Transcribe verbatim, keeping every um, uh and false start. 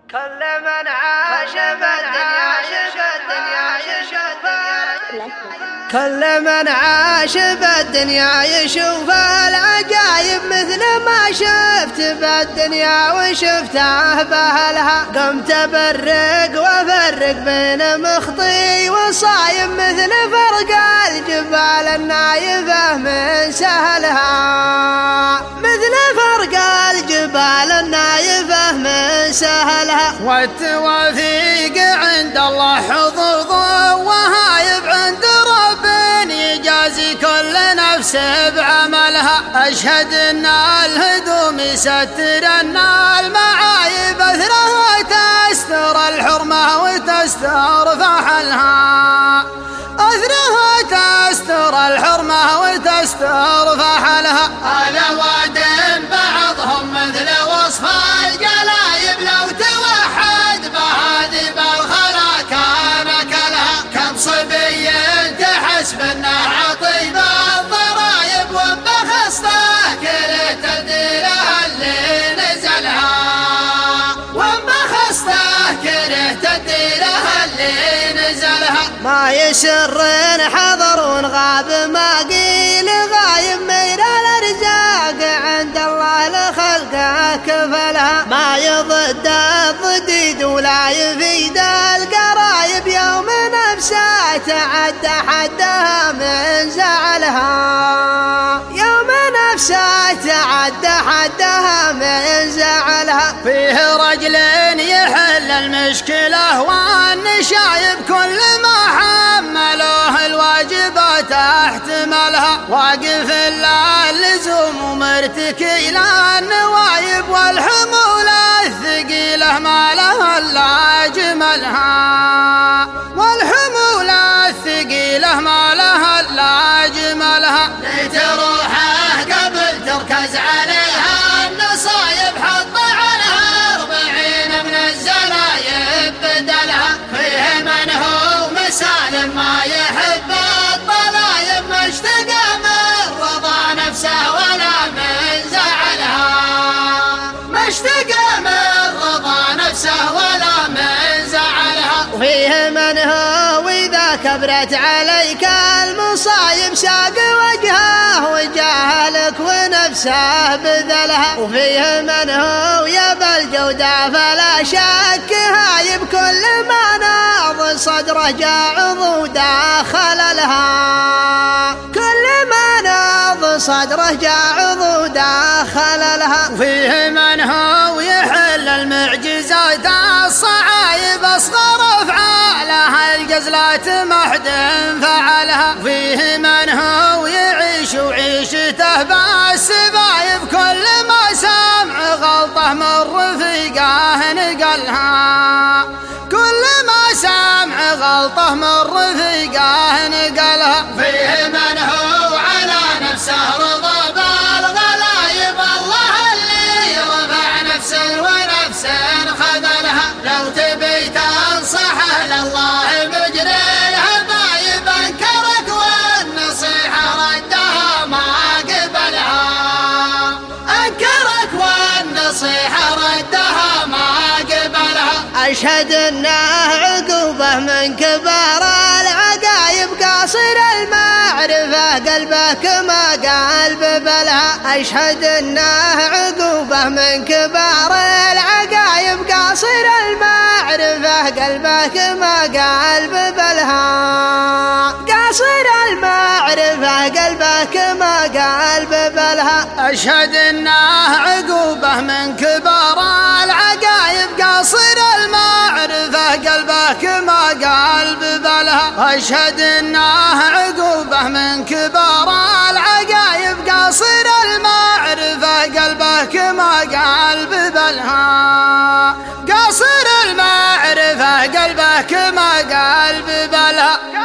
كل من عاش بالدنيا شف الدنيا يشوف كل من عاش بالدنيا يشوف العجايب مثل ما شفت بالدنيا وشفته بأهلها. قمت أبرق وأفرق بين مخطي وصايم مثل فرق الجبال النايفة من سهلها، مثل فرق الجبال النايفة من سهلها. والتوافيق عند الله حظوظ وهايب عند رب يجازي كل نفس بعملها. أشهد أن الهدوم يستر أن المعايب أثرها تستر الحرمة وتستر فحلها، أثرها تستر الحرمة وتستر فحلها. على واد بعضهم مثل وصف الجلايب لو توحد بهذه بالخلا كان كلها. كم صبي تحس بالنار عطيب الضرايب وانبخسته كل تديره اللي نزلها، وانبخسته كل تديره اللي نزلها. ما يسر حضر ونغاب ما قيل غايب من الارزاق عند الله لخلقه كفلها. ما يضد الضديد ولا يفيد القرايب يوم نفسه تعدى حدها من زعلها، يوم نفسه تعدى حدها من زعلها. فيه رجل يحل المشكلة والنشايب كل ما حملوه الواجبات احتملها. واقف إلا اللزوم ومرتكي للنوايب والحمول الثقيلة ما لها إلا جملها، والحمول الثقيلة ما لها إلا جملها. لتروحه قبل تركز عليها النصايب حط عنها أربعين من الزلايب بدلها. فيه من هو مسالم ما يحب الضلايب ما اشتقى من رضا نفسه ولا من زعلها، ما اشتقى من رضا نفسه ولا من زعلها. وفيه من هو إذا كبرت عليك المصايب ساق وجهه وجاهلك ونفسه بذلها. وفيه من هو يبى الجودة فلا شك هايب كل ما ناض صدره جاعظ وداخل لها، كل ما ناض صدره جاعظ وداخل لها. وفيه من هو يحل المعجزات الصعايب أصغر أفعالها الجزلات ما حد فعلها. وفيه من هو يعيش وعيشته بالسبايب كل ما سمع غلطه من رفيقه نقلها، كل ما سمع غلطه من رفيقه نقلها. فيه من هو على نفسه رضا بالغلايب الله اللي رفع نفس ونفس خذلها. لو تبي تنصحه لله مجري الهبايب انكرك والنصيحة ردها ما قبلها، انكرك والنصيحة ردها ما قبلها. أشهد أنه عقوبة من كبار العقايب قاصر المعرفة قلبك ما قلب بلها. أشهد أنه عقوبة من كبار العقايب قاصر المعرفة قلبك ما قلب بلها، قاصر المعرفة قلبك ما قلب بلها. أشهد أنه عقوبة من كبار العقايب قاصر المعرفة قلبك ما قلب بلها. أشهد أنه عقوبة من كبار العقايب قاصر المعرفة قلبك ما قلب بلها، قاصر المعرفة قلبك ما قلب بلها.